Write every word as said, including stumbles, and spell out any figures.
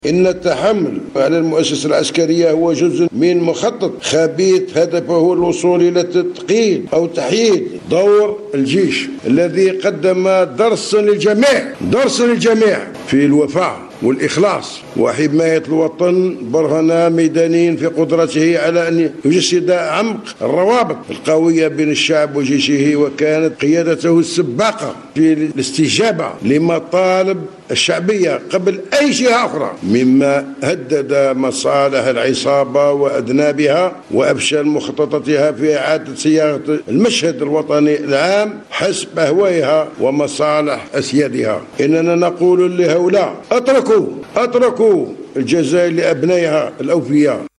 إن التحمل على المؤسسة العسكرية هو جزء من مخطط خبيث هدفه الوصول إلى تثقيل أو تحييد دور الجيش الذي قدم درسا للجميع درسا للجميع في الوفاء والإخلاص وحماية الوطن. برهن ميدانيا في قدرته على أن يجسد عمق الروابط القوية بين الشعب وجيشه، وكانت قيادته السباقة في الاستجابة لمطالب الشعبية قبل أي شيء آخر، مما هدد مصالح العصابة وأذنابها وأفشل مخططاتها في إعادة صياغة المشهد الوطني العام حسب أهوائها ومصالح أسيادها. إننا نقول لهؤلاء اتركوا اتركوا الجزائر لأبنائها الأوفياء.